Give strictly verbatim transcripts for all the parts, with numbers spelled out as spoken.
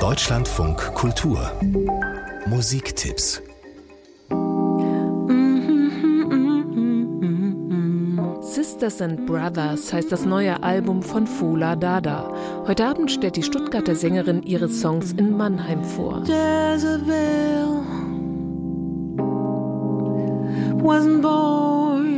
Deutschlandfunk Kultur Musiktipps. Sisters and Brothers heißt das neue Album von Fula Dada. Heute Abend stellt die Stuttgarter Sängerin ihre Songs in Mannheim vor. Jezebel wasn't born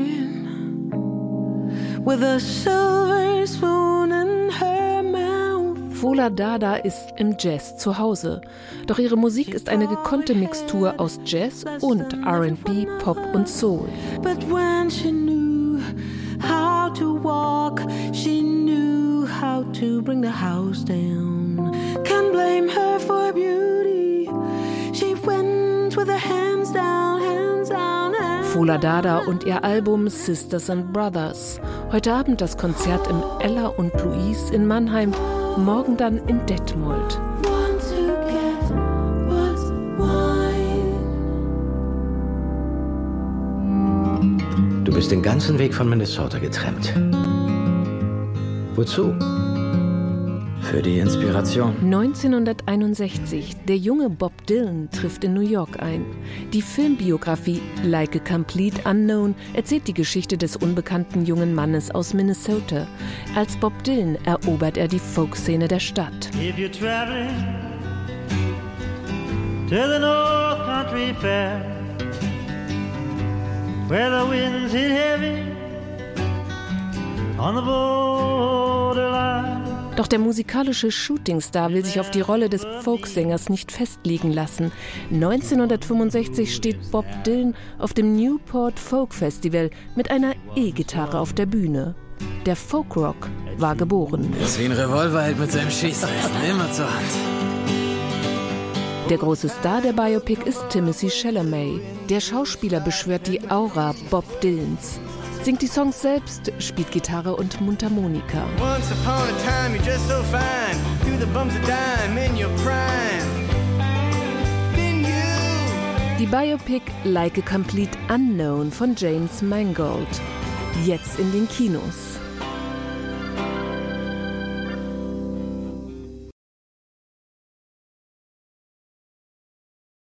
with a silver spoon in her mouth. Fula Dada ist im Jazz zu Hause. Doch ihre Musik ist eine gekonnte Mixtur aus Jazz und R and B, Pop und Soul. But when she knew how to walk, she knew how to bring the house down. Can't blame her for beauty. She went with her hands down, hands down, hands Fula Dada und ihr Album Sisters and Brothers. Heute Abend das Konzert im Ella und Louise in Mannheim, morgen dann in Detmold. Want to get what's mine. Du bist den ganzen Weg von Minnesota getrennt. Wozu? Für die Inspiration. neunzehnhunderteinundsechzig, der junge Bob Dylan trifft in New York ein. Die Filmbiografie Like a Complete Unknown erzählt die Geschichte des unbekannten jungen Mannes aus Minnesota. Als Bob Dylan erobert er die Folkszene der Stadt. If you're traveling to the North Country Fair, where the winds hit heavy on the borderline. Doch der musikalische Shootingstar will sich auf die Rolle des Folksängers nicht festlegen lassen. neunzehnhundertfünfundsechzig steht Bob Dylan auf dem Newport Folk Festival mit einer E-Gitarre auf der Bühne. Der Folkrock war geboren. Ist wie ein Revolverheld mit seinem Schießresten, immer zur Hand. Der große Star der Biopic ist Timothée Chalamet. Der Schauspieler beschwört die Aura Bob Dylans. Singt die Songs selbst, spielt Gitarre und Mundharmonika. Once upon a time you're just so fine, through the bumps of dime in your prime. Then you. Die Biopic Like a Complete Unknown von James Mangold. Jetzt in den Kinos.